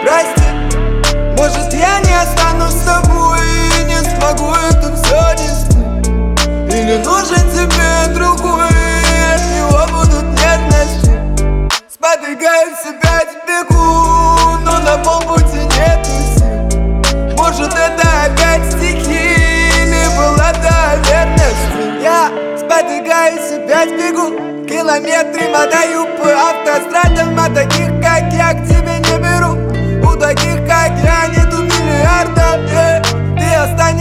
прости. Может, я не останусь с тобой и не смогу это все нести. Или нужен тебе другой, и от него будут нежности. Сподвигаюсь, опять бегу, но на полпути нету сил. Может, это опять стихи, или была та верность. Я сподвигаюсь, опять бегу, километры мотаю по автострадам. А таких, как я, к тебе не беру. У таких, как я, нету миллиардов. Ты останешься